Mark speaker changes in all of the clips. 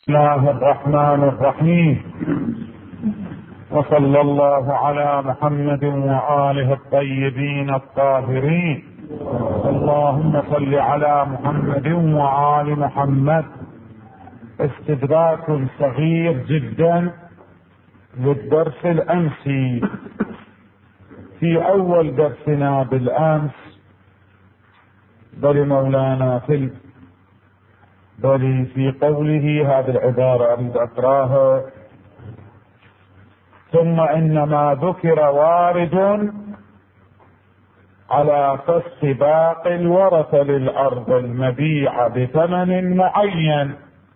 Speaker 1: الله الرحمن الرحيم، وصلى الله على محمد وآله الطيبين الطاهرين. اللهم صل على محمد وآل محمد. استدراك صغير جدا للدرس الأمسي. في أول درسنا بالأمس بل مولانا في قوله، هذه العبارة أريد أقراها: ثم إنما ذكر وارد على فسخ باقي الورثة للأرض المبيعة بثمن معين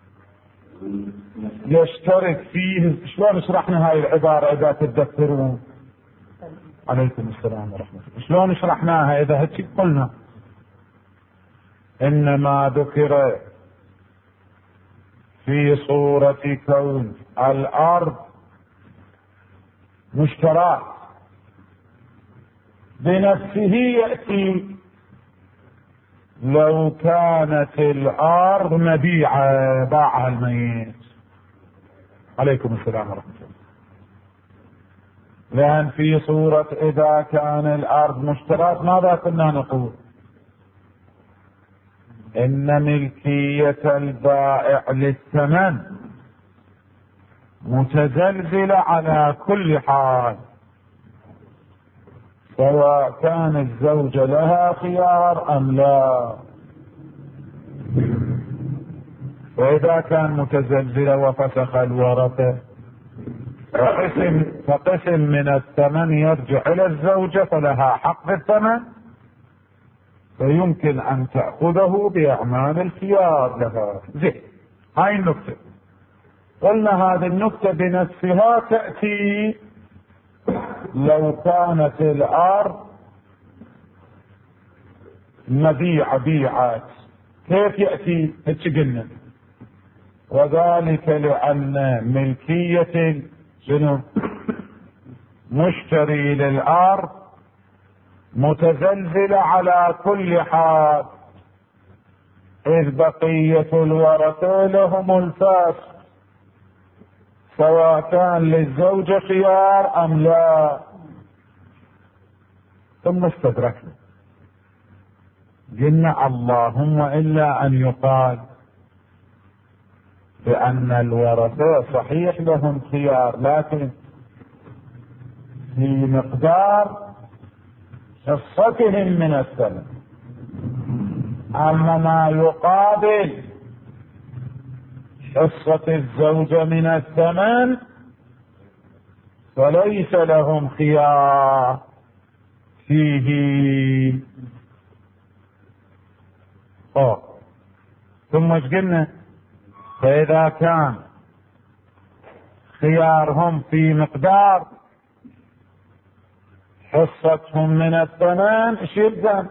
Speaker 1: يشترك فيه. شلون شرحنا هاي العبارة إذا تتذكرون؟ عليكم السلام ورحمة الله. شلون شرحناها إذا هيك قلنا؟ إنما ذكر في صورة كون الأرض مشترات بنفسه يأتي لو كانت الأرض مبيعة باعها الميت. عليكم السلام ورحمة الله. لأن في صورة إذا كان الأرض مشترات ماذا كنا نقول؟ إن ملكية البائع للثمن متزلزلة على كل حال، سواء كان الزوجة لها خيار أم لا. وإذا كان متزلزلة وفسخ الورثة فقسم من الثمن يرجع إلى الزوجة فلها حق في الثمن، فيمكن أن تأخذه بأعمال الخيار لها. زين، هاي النكتة. قلنا هذه النكتة بنفسها تأتي لو كانت الأرض مبيعة بيعات. كيف يأتي؟ هيك قلنا، وذلك لأن ملكية مشتري للأرض متزلزلة على كل حال، إذ بقية الورثة لهم الفاسق، سواء كان للزوجة خيار أم لا. ثم استدركنا قلنا اللهم إلا أن يقال بأن الورثة صحيح لهم خيار، لكن في مقدار حصتهم من الثمن. أما ما يقابل حصة الزوجة من الثمن فليس لهم خيار فيه. ثم ايش قلنا؟ فإذا كان خيارهم في مقدار حصتهم من الثمن، ايش يلزم؟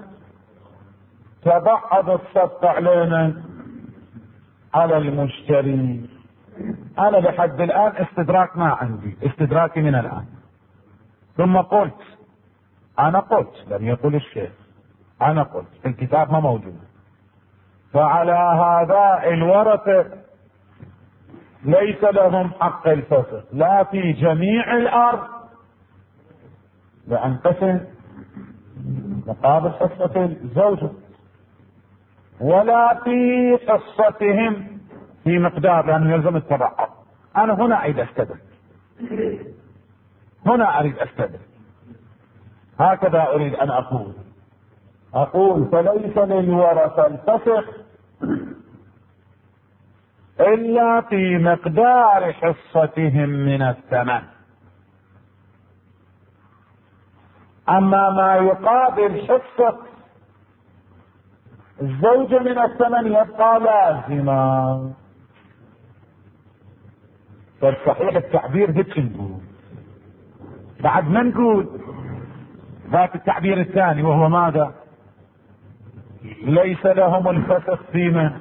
Speaker 1: تبعض الصفقة علينا على المشتري. انا لحد الان استدراك ما عندي، استدراكي من الان. ثم قلت، انا قلت، لم يقل الشيخ، انا قلت في الكتاب ما موجود. فعلى هذا الورثة ليس لهم حق الفسخ لا في جميع الارض، لأن قسم مقابل حصة الزوجة، ولا في حصتهم في مقدار، لأنه يلزم التبعض. أنا هنا أريد أستدرك، هنا أريد أستدرك، هكذا أريد أن أقول فليس للورثة الفسخ إلا في مقدار حصتهم من الثمن. أما ما يقابل حصة الزوجة من الثمن يبقى لازما. فالصحيح التعبير هيك نقول، بعد ما نقول ذات التعبير الثاني، وهو ماذا؟ ليس لهم الفسخ فيما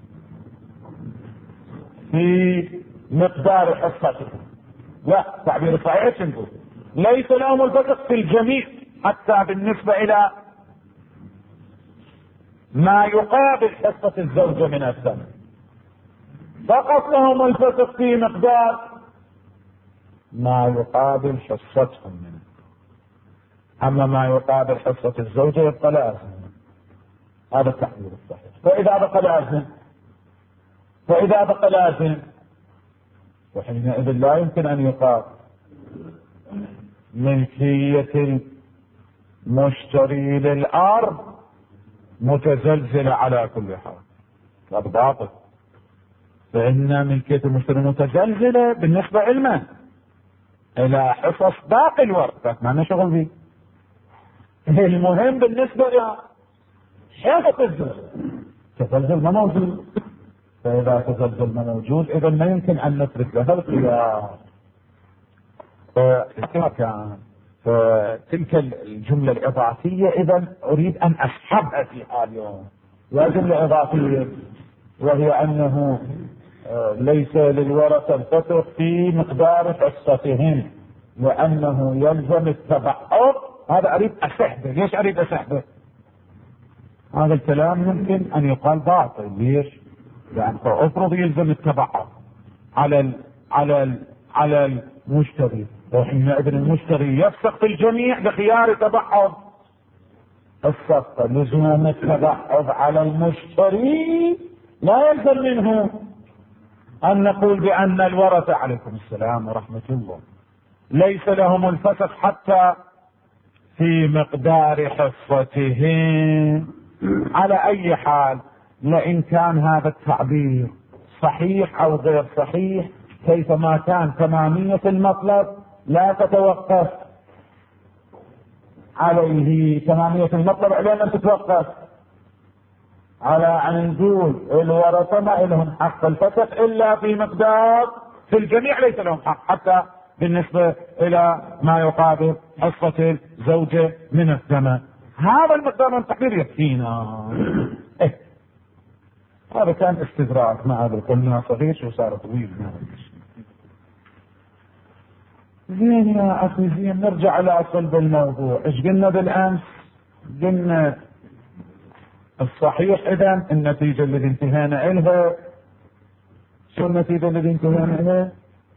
Speaker 1: في مقدار حصتهم. لا، تعبير صحيح نقول ليس لهم الفسخ في الجميع، حتى بالنسبة إلى ما يقابل حصة الزوجة من الثمن. فقط لهم الفسق في مقدار ما يقابل حصتهم منه، أما ما يقابل حصة الزوجة يبقى لازم. هذا التحديد الصحيح. فإذا بقى لازم وحينئذ لا يمكن أن يقال ملكية المشتري للأرض متزلزلة على كل حال، هذا باطل. فإن ملكية المشتري متزلزلة بالنسبة إلنا إلى حصص باقي الورثة ما لنا شغل فيه. المهم بالنسبة إلى حصة الزوج تزلزل ما موجود. فإذا تزلزل ما موجود إذا ما يمكن أن نترك له الخيار. فتلك الجملة الإضافية إذا أريد أن أسحبها في حال يوم، وجملة إضافية وهي أنه ليس للورثة الفسخ في مقدار حصتهم لأنه يلزم التبعض. هذا أريد أسحبه. ليش أريد أسحبه؟ هذا الكلام يمكن أن يقال باطل. ليش؟ يعني فأفرض يلزم التبعض على المشتري، وحينئذ المشتري يفسخ في الجميع بخيار تبعض الصفقة. لزوم التبعض على المشتري لا يلزم منه أن نقول بأن الورثة عليكم السلام ورحمة الله ليس لهم الفسخ حتى في مقدار حصتهم. على أي حال لئن كان هذا التعبير صحيح أو غير صحيح كيفما كان تمامية المطلب لا تتوقف عليه. تمامية المطلب علينا أن تتوقف على أن نقول الورثة ما لهم حق الفسخ إلا في مقدار في الجميع ليس لهم حق حتى بالنسبة إلى ما يقابل حصة الزوجة من الثمن. هذا المقدار من التقدير يكفينا. هذا كان استدراك. ما هذا قلنا صغير شو صار طويل. زين يا أخي زين، نرجع على صلب الموضوع. إيش قلنا بالأمس؟ قلنا الصحيح إذن النتيجة التي انتهينا إلها. شو النتيجة التي انتهينا إلها؟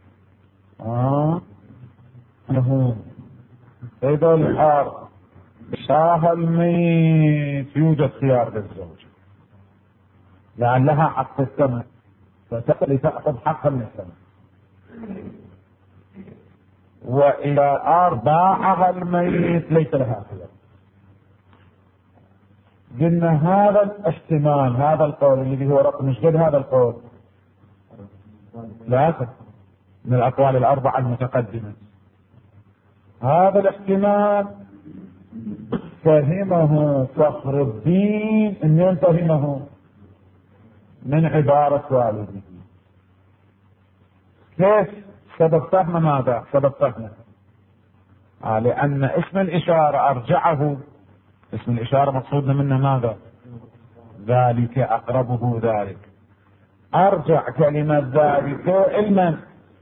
Speaker 1: أنه إذا الحار شاه الميت يوجد خيار للزوج لأن لها حق الثمن فتقل تأخذ حقا من الثمن. وإذا باعها الميت ليس لها خيار. قلنا هذا الاحتمال، هذا القول الذي هو رقم مشكل، هذا القول لا من الأقوال الأربعة المتقدمة. هذا الاحتمال فهمه فخر الدين ان فهمه من عبارة والده. كيف سبب فهمه؟ ماذا سبب فهمه؟ لأن اسم الإشارة أرجعه. اسم الإشارة مقصودنا منه ماذا؟ ذلك أقربه ذلك. أرجع كلمة ذلك علما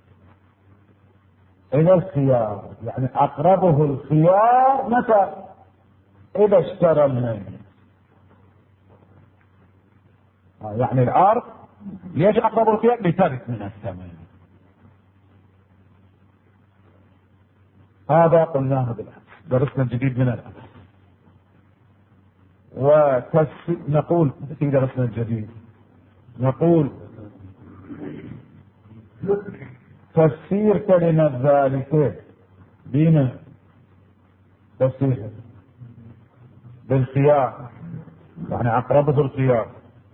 Speaker 1: إلى الخيار، يعني أقربه الخيار متى؟ إذا اشترى الميت. يعني الأرض ليش أقربه الخيار؟ لترك من الثمن. هذا قلناه بالأمس، درسنا الجديد من الأمس. نقول في درسنا الجديد نقول تفسير كلمة ذلك بما تفسير بالخيار، يعني أقربه الخيار.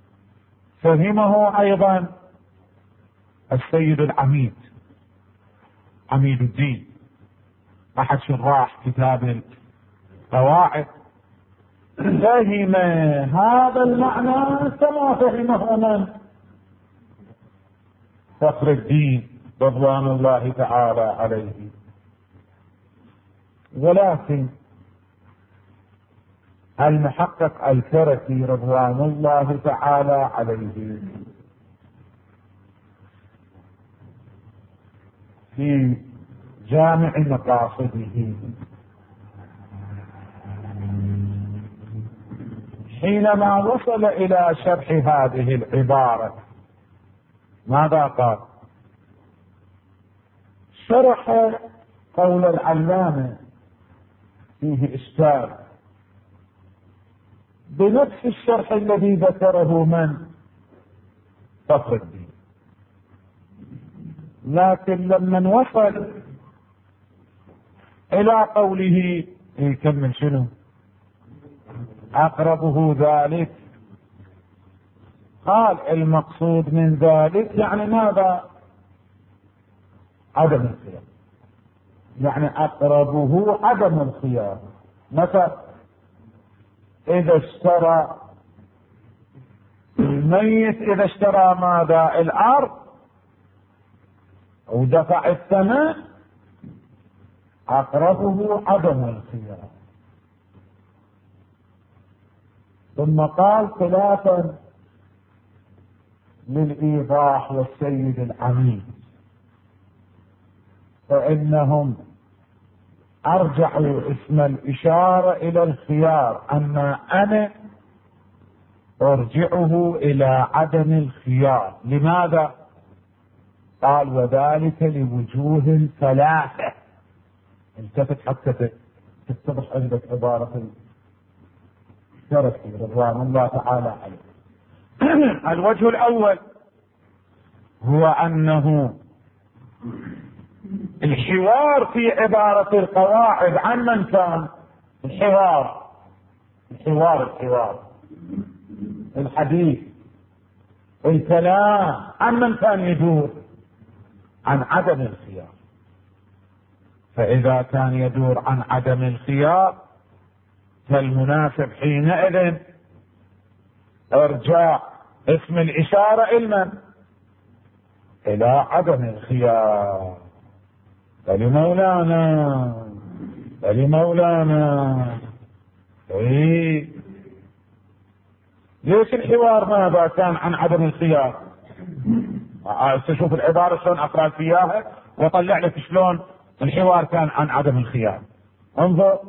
Speaker 1: فهمه أيضا السيد العميد عميد الدين أحد شراح كتاب القواعد، فهم هذا المعنى كما فهمه من؟ فخر الدين رضوان الله تعالى عليه. ولكن المحقق الكركي رضوان الله تعالى عليه في جامع مقاصده حينما وصل إلى شرح هذه العبارة ماذا قال؟ شرح قول العلامة فيه إشكال بنفس الشرح الذي ذكره من فخر الدين، لكن لما وصل إلى قوله يكمل شنو؟ أقربه ذلك، قال المقصود من ذلك يعني ماذا؟ عدم الخيار، يعني أقربه عدم الخيار. مثلا إذا اشترى الميت، إذا اشترى ماذا؟ الأرض ودفع الثمن، أقربه عدم الخيار. ثم قال خلافا للإيضاح والسيد العميد فإنهم أرجعوا اسم الإشارة إلى الخيار، أما أنا أرجعه إلى عدم الخيار. لماذا؟ قال وذلك لوجوه ثلاثة. التفت حتى تتضح عندك عبارة الشرفي رضوان الله تعالى عليه. الوجه الأول هو أنه الحوار في عبارة القواعد عن من كان؟ الحوار الحديث الكلام عن من كان يدور؟ عن عدم الخيار. فإذا كان يدور عن عدم الخيار فالمناسب حينئذ ارجاع اسم الإشارة إلى إلى عدم الخيار. فلمولانا ايه ليش الحوار ماذا كان عن عدم الخيار؟ تشوف العبارة شلون اقرأ فيها واطلع لك شلون الحوار كان عن عدم الخيار. انظر،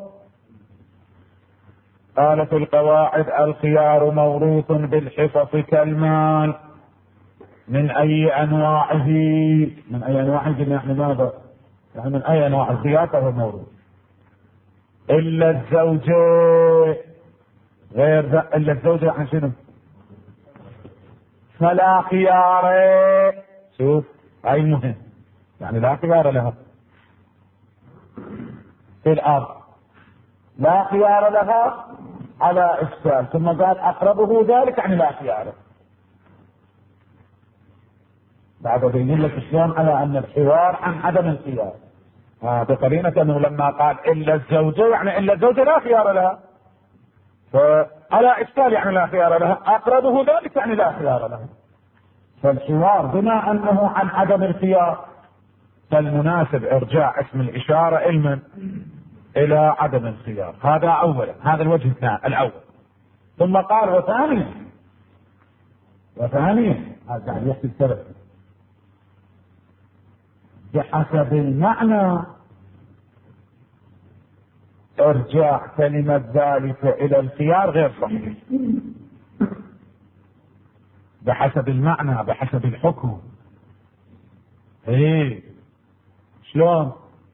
Speaker 1: قال في القواعد الخيار موروث بالحصص كالمال من اي انواعه. من اي انواعه يعني ماذا؟ يعني من اي انواع الخيار فهو موروث الا الزوجة. غير الا الزوجة عن شنو؟ فلا خيار. شوف اي مهم، يعني لا خيار لها في الارض، لا خيار لها على اشكال. ثم قال اقربه ذلك يعني لا خيار. بعد بين لك شلون على ان الحوار عن عدم الخيار بقرينة انه لما قال الا الزوجة يعني الا الزوجة لا خيار لها، فعلى اشكال يعني لا خيار لها. اقربه ذلك يعني لا خيار لها. فالحوار بما انه عن عدم الخيار فالمناسب ارجاع اسم الاشارة الى عدم الخيار. هذا اولا، هذا الوجه الاول. ثم قال وثانيا هذا يعني يحكي السبب بحسب المعنى ارجاع كلمة ذلك الى الخيار غير صحيح. بحسب المعنى، بحسب الحكم. ايه شلون؟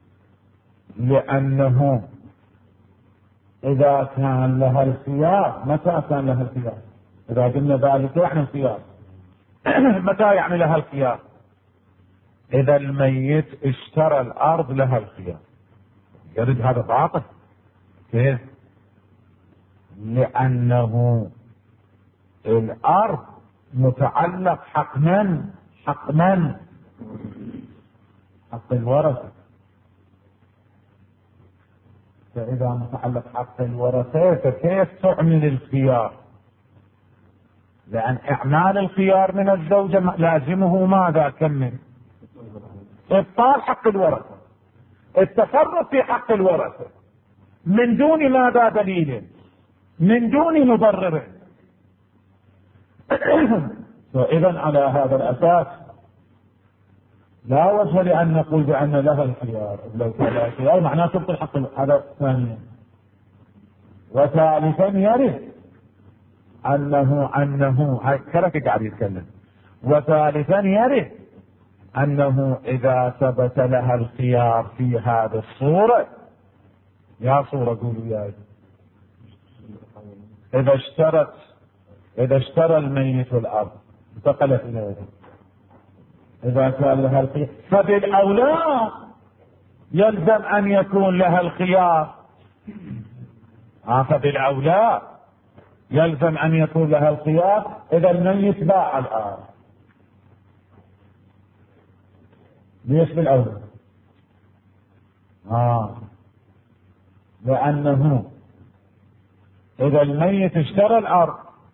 Speaker 1: لانه اذا كان لها الخيار، متى كان لها الخيار؟ اذا قلنا ذلك يعني الخيار متى يعني لها الخيار؟ اذا الميت اشترى الارض لها الخيار. يرد هذا باطل. كيف؟ لانه الارض متعلق حق من؟ حق الورثة. فاذا متعلق حق الورثة فكيف تعمل الخيار؟ لان اعمال الخيار من الزوجة لازمه ماذا؟ كمل ابطال حق الورثة، التصرف في حق الورثة من دون ماذا؟ دليل، من دون مبرر. فاذا على هذا الاساس لا وجه لان نقول بان لها الخيار. لو كان لها الخيار معناه تبطل حق. هذا ثانيا. وثالثا يرد انه هاي كرك قاعد يتكلم. وثالثا يرد أنه إذا ثبت لها الخيار في هذه الصورة، يا صورة قولوا يا، إذا اشترى الميت الأرض انتقلت إليه، إذا كان لها الخيار فبالأولى يلزم أن يكون لها الخيار. فبالأولى يلزم أن يكون لها الخيار إذا الميت باع الأرض. ليش بالأولى؟ لأنه إذا الميت اشترى الأرض،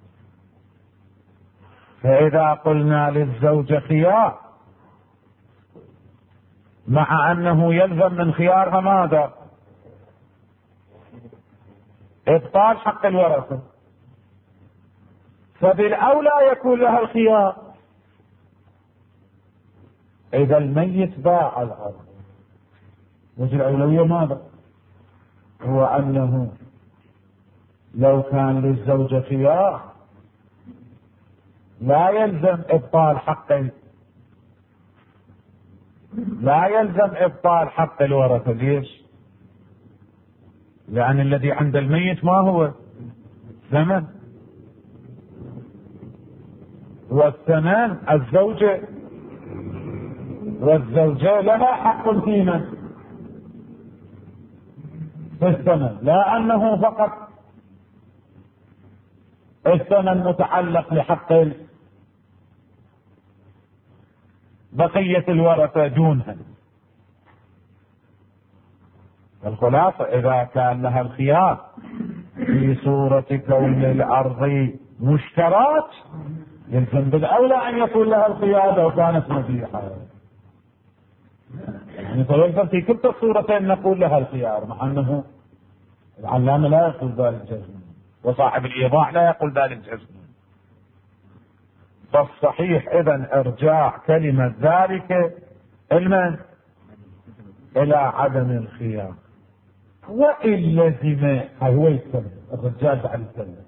Speaker 1: فإذا قلنا للزوجة خيار، مع أنه يلزم من خيارها ماذا؟ إبطال حق الورثة، فبالأولى يكون لها الخيار إذا الميت باع الأرض. وجه الأولوية ماذا؟ هو أنه لو كان للزوجة خيار لا يلزم إبطال حق الورثة. ليش؟ لأن الذي عند الميت ما هو ثمن، والثمن الزوجة، والزوجة لها حق في الثمن، لا أنه فقط الثمن متعلق لحق بقية الورثة دونها. الخلاصة إذا كان لها الخيار في صورة كون الأرض مشترات، يلزم بالأولى أن يكون لها الخيار لو كانت مبيحة. يعني فيلزم في كلتا الصورتين نقول لها الخيار، مع أنه العلامة لا يقول ذلك جزما، وصاحب الإيضاح لا يقول ذلك جزما. فالصحيح إذن إرجاع كلمة ذلك إلى عدم الخيار. وإن لزم، هو يتكلم الرجال بعد يتكلم،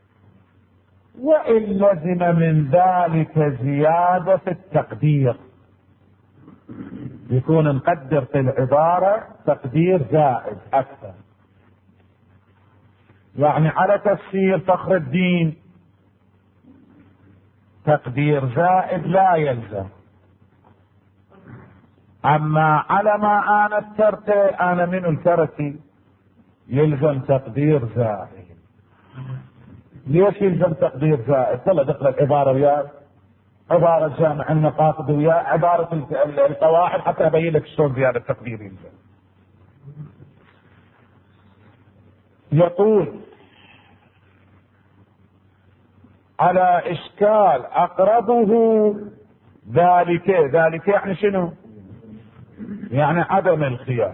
Speaker 1: وإن لزم من ذلك زيادة في التقدير، يكون نقدر في العبارة تقدير زائد أكثر. يعني على تفسير فخر الدين تقدير زائد لا يلزم، أما على ما أنا الترتي أنا من الترتي يلزم تقدير زائد. ليش يلزم تقدير زائد؟ يلا دقل العبارة وياك، عبارة جامع النقاط ويا عبارة القواعد حتى أبين لك شلون زيادة التقدير يلزم. يقول على إشكال أقربه ذلك يعني شنو؟ يعني عدم الخيار.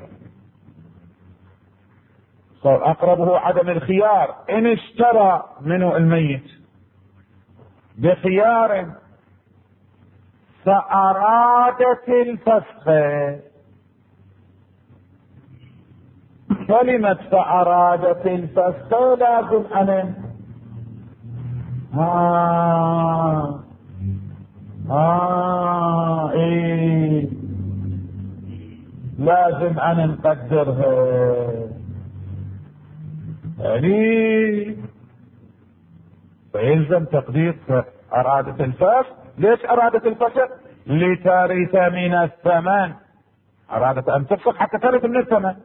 Speaker 1: صار أقربه عدم الخيار إن اشترى منه الميت بخيار فأرادت الفسخ. كلمة فأرادت الفسخ لازم أن إيه لازم أن نقدرها. يعني فيلزم تقدير أرادت الفسخ. ليش أرادت الفسخ؟ لترث من الثمن. أرادت أن تفسخ حتى ترث من الثمن.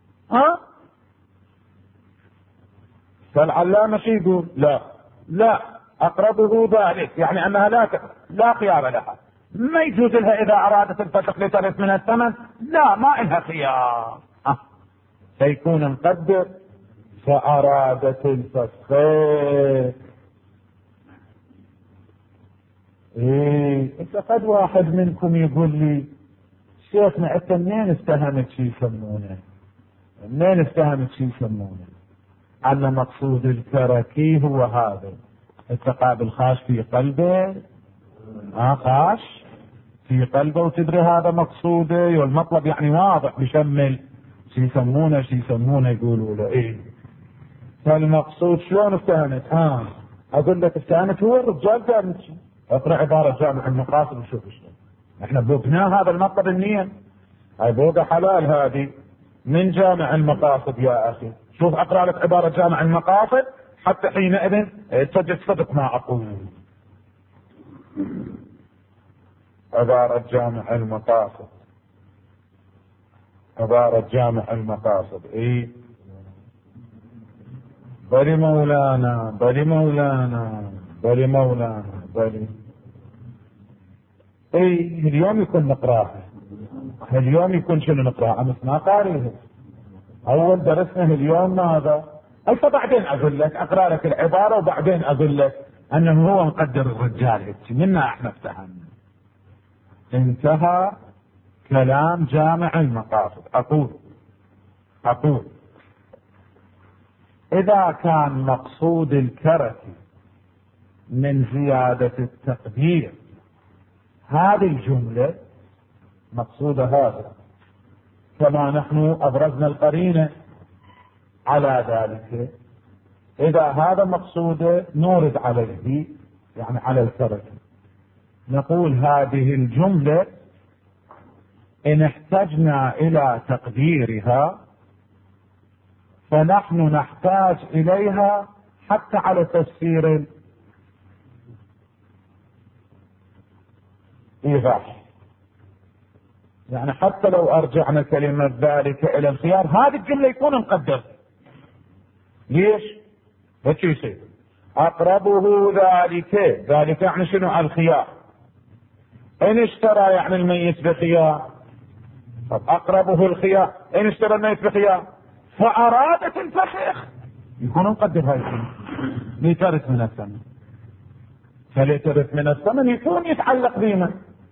Speaker 1: فالعلامة شو يقول؟ لا أقربه ذلك، يعني أنها لا خيار لها، ما يجوز لها إذا أرادت الفسخ لترث من الثمن، لا ما إلها خيار. فيكون نقدر فأرادت الفسخ. إذا قد واحد منكم يقول لي شيخنا أنت منين استهمت شي يسمونه؟ أن مقصود التركي هو هذا التقابل خاش في قلبه، خاش في قلبه، وتدري هذا مقصوده، والمطلب يعني واضح بيشمل شي يسمونه يقولوا له فالمقصود شلون افتهمت؟ اقول لك افتهمت هو الرجال قال اقرأ عبارة جامع المقاصد وشوف شلون. احنا بوقناه هذا المطلب النية، هاي بوقة حلال هذه من جامع المقاصد يا اخي. شوف اقرأ لك عبارة جامع المقاصد حتى حينئذ تجد صدق ما اقول. عبارة جامع المقاصد، عبارة جامع المقاصد. اي بلي مولانا، بلي مولانا، بلي مولانا، بلي. اي اليوم يكون نقراها، اليوم يكون شنو نقراها، امس ما قاريه. اول درسنا اليوم ماذا؟ هسه بعدين اقول لك، اقرا لك العباره وبعدين اقول لك انه هو مقدر الرجال هيك منا احنا افتهمنا. انتهى كلام جامع المقاصد. اقول اذا كان مقصود الكركي من زيادة التقدير هذه الجملة مقصودة هذا، كما نحن ابرزنا القرينة على ذلك، اذا هذا مقصوده نورد عليه يعني على الكركي، نقول هذه الجملة ان احتجنا الى تقديرها فنحن نحتاج اليها حتى على تفسير الايضاح. يعني حتى لو ارجعنا كلمة ذلك الى الخيار، هذه الجملة يكون مقدر. ليش؟ هيك يصير اقربه ذلك، ذلك يعني شنو؟ الخيار. ان اشترى يعني الميت بخيار، طب اقربه الخيار، ان اشترى الميت بخيار فارادت الفسخ يكون مقدر هاي الكلمة. لترث من الثمن، فلترث من الثمن يكون يتعلق بما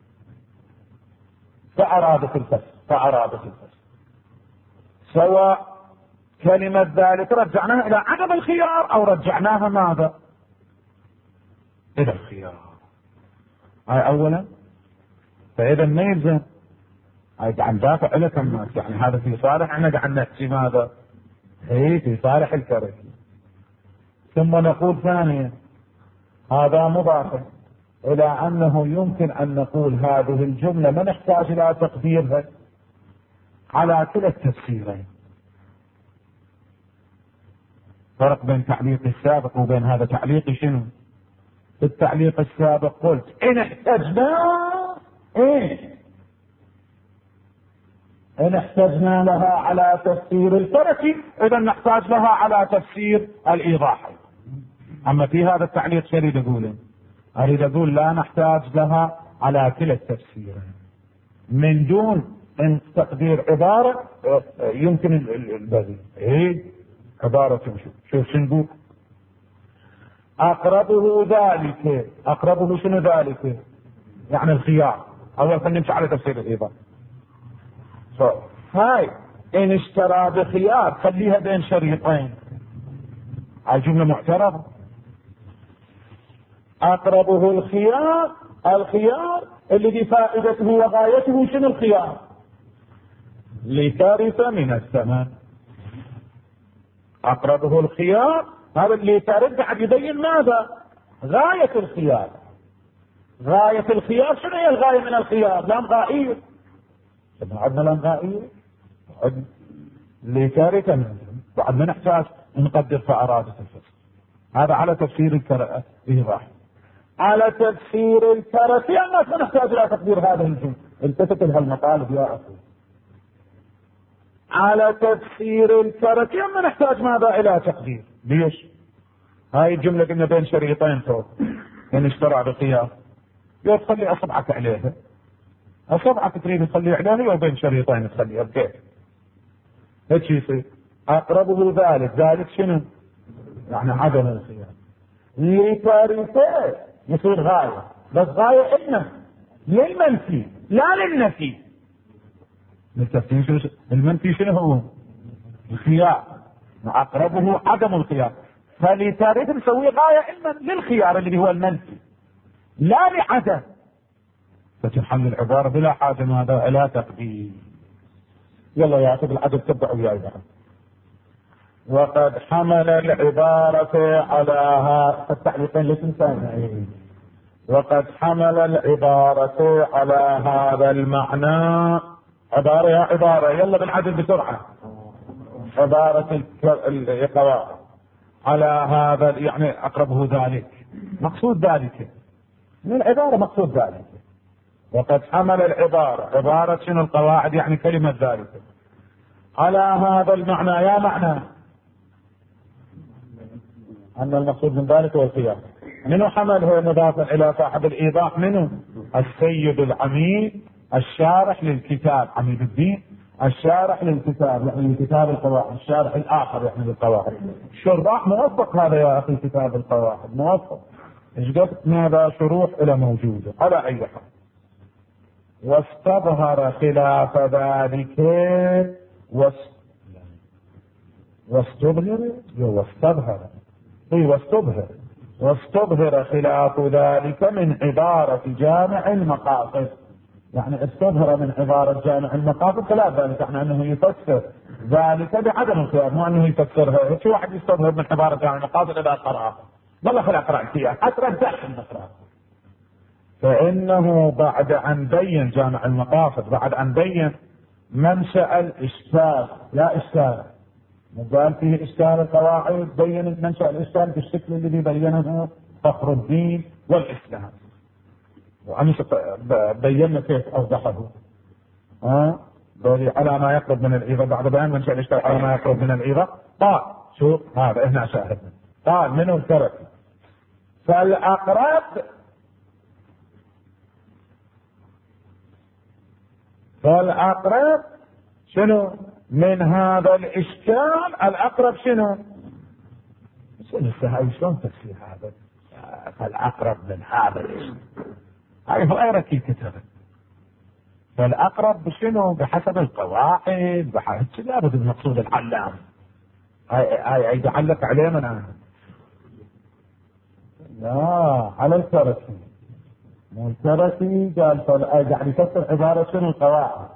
Speaker 1: فارادت الفسخ، فارادت الفسخ. سواء كلمة ذلك رجعناها الى عدم الخيار او رجعناها ماذا؟ الى الخيار. هاي اولا. فاذا ما يلزم هاي قاعد ندافع لك الناس، يعني هذا في صالح، احنا قاعد نحكي ماذا؟ هي في صالح الكركي. ثم نقول ثانيا هذا مضاف الى انه يمكن ان نقول هذه الجملة ما نحتاج الى تقديرها على كلا التفسيرين. فرق بين تعليقي السابق وبين هذا تعليقي شنو؟ في التعليق السابق قلت ان احتجنا ان احتجنا لها على تفسير الكركي اذا نحتاج لها على تفسير الايضاح. اما في هذا التعليق شو اريد اقوله؟ اريد اقول لا نحتاج لها على كلا التفسيرين من دون ان تقدير عبارة يمكن البذل. عبارة شوف شو نقول؟ اقربه ذلك، اقربه شنو ذلك؟ يعني الخيار. اول خلينا نمشي على تفسير الايضاح. هاي ان اشترى بخيار خليها بين شريطين، هاي جملة معترضة. اقربه الخيار، الخيار الذي فائدته وغايته شنو الخيار؟ لترث من الثمن. اقربه الخيار هذا اللي ترد قاعد يبين ماذا؟ غاية الخيار. غاية الخيار شنو هي الغاية من الخيار؟ لام غائية. عندنا لام غائية لترث من الثمن، بعد ما نحتاج نقدر فأرادة الفسق. هذا على تفسير الإيضاح. على تفسير الكركي الناس ما نحتاج الى تقدير هذا الجمله. التفت لها المطالب يا اخي. على تفسير الكركي ما نحتاج ماذا؟ الى تقدير. ليش؟ هاي الجمله قلنا بين شريطين فوق، ان اشترى بخيار يا تخلي اصبعك عليها، اصبعك تريد تخلي عليها او بين شريطين تخليها بكيف. هيك يصير اقربه ذلك، ذلك شنو؟ يعني عدم الخيار. لترثه يصير غاية، بس غاية إنه للمنفي لا للنفي. المنفي شنو هو؟ الخيار. أقربه عدم الخيار، فلترث نسوي غاية إما للخيار اللي هو المنفي لا لعدم، فتنحل العبارة بلا حاجة ماذا؟ لا تقدير. يلا يا أخي العدد تبع وياي بعد. وقد حمل العبارة على التعليقين اللي تنسانا وقد حمل العبارة على هذا المعنى. عبارة يا عبارة، يلا بالعدل بسرعة. عبارة القواعد على هذا، يعني أقربه ذلك، مقصود ذلك من العبارة، مقصود ذلك. وقد حمل العبارة، عبارة شنو؟ القواعد، يعني كلمة ذلك، على هذا المعنى. يا معنى أن المقصود من ذلك هو القياس. منو حمله مضافا إلى صاحب الإيضاح؟ منو؟ السيد العميد الشارح للكتاب، عميد الدين الشارح للكتاب، يعني لكتاب القواعد، الشارح الآخر يعني للقواعد. الشراح موفق هذا يا أخي، كتاب القواعد موفق. ايش قد ماذا شروح إلى موجودة على أي حال. واستظهر خلاف ذلك واستظهر خلاف ذلك من عبارة جامع المقاصد. يعني استظهر من عبارة جامع المقاصد خلاف ذلك، يعني أنه يفسر ذلك بعدم الخلاف، مو أنه يفسرها. شو واحد يستظهر من عبارة جامع المقاصد إذا قرأها؟ والله خلق أقرأ الكيان أترى الداخل نقرأ. فإنه بعد أن بين جامع المقاصد، بعد أن بين منشأ الإشكال، لا إشكال، قال فيه إشكال القواعد، بين منشأ الإشكال بالشكل الذي بينه فخر الدين والإسلام، وأمس بينا كيف أوضحه على ما يقرب من الإيضاح. بعد بيان منشأ الإشكال على ما يقرب من الإيضاح قال شوف هذا هنا شاهدنا، قال منه الترك. فالأقرب شنو من هذا الإشكال؟ الأقرب شنو؟ شلون تفسير هذا؟ فالأقرب من هذا الإشكال، هاي غير كي كتبت. فالأقرب شنو؟ بحسب القواعد، بحسب لابد المقصود العلام. هاي يتعلق عليه من أنا؟ لا، على الكرسي. الكرسي قال يعني يفسر عبارة شنو؟ القواعد.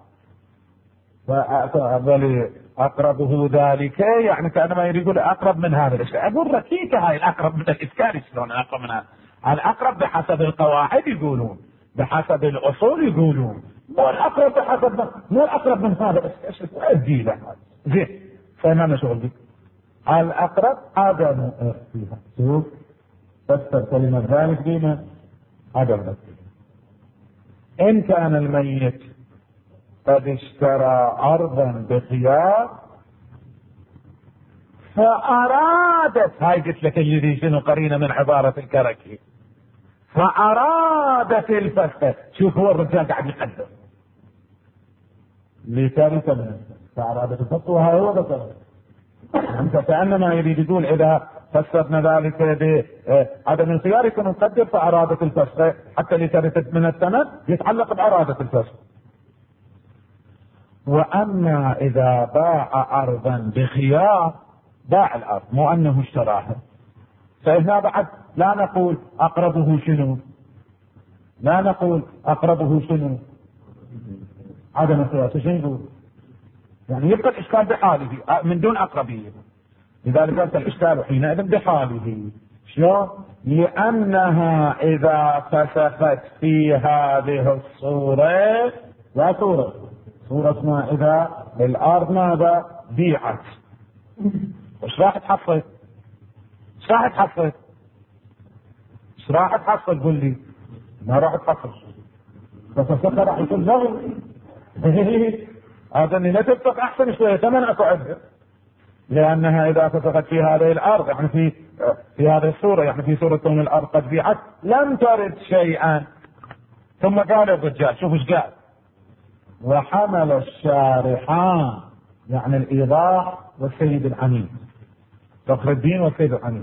Speaker 1: فأقبل أقربه ذلك، يعني كأنما يقول أقرب من هذا الإشكال. أقول ركيكة هاي الأقرب من الإشكال. شلون أقرب من هذا؟ الأقرب بحسب القواعد يقولون، بحسب الأصول يقولون، مو الأقرب بحسب، مو الأقرب من هذا الإشكال. زين، فما شغل بك. الأقرب عدم فيها. شوف فسر كلمة ذلك بما عدم. إن كان الميت قد اشترى أرضا بخيار فأرادت، هاي قلت لك الذي شنو قرينة من عبارة الكركي، فأرادت الفسخ. شوف هو الرجال قاعد يقدم لثالثة من فأرادت الفسخ، وهذا هو بطل. أنت كأنما يريد يقول إذا فسرنا ذلك بعدم الخيار يكون نقدر فأرادت الفسخ حتى لثالثة من الثمن يتعلق بأرادة الفسخ. وأما إذا باع أرضا بخيار، باع الأرض مو أنه اشتراها، فإذا بعد لا نقول أقربه شنو، لا نقول أقربه شنو عدم الخيار. شنو يقول؟ يعني يبقى الإشكال بحاله من دون أقربية. لذلك قلت الإشكال حينئذ بحاله. شلون؟ لأنها إذا فسخت في هذه الصورة، لا صورة ما إذا الأرض ماذا بيعت، وش راح تحصل؟ ايش راح تحصل؟ ايش راح تحصل؟ قل لي. ما راح تحصل، فسخها راح يكون له. هذا اللي لا تفسخ احسن شويه ثمن اكو عندها، لانها اذا فسخت في هذه الارض، يعني في هذه الصوره، يعني في صوره كون الارض قد بيعت لم ترد شيئا. ثم قال الرجال، شوف ايش قال: وحمل الشارحان، يعني الايضاح والسيد العميد، فخر الدين والسيد العميد،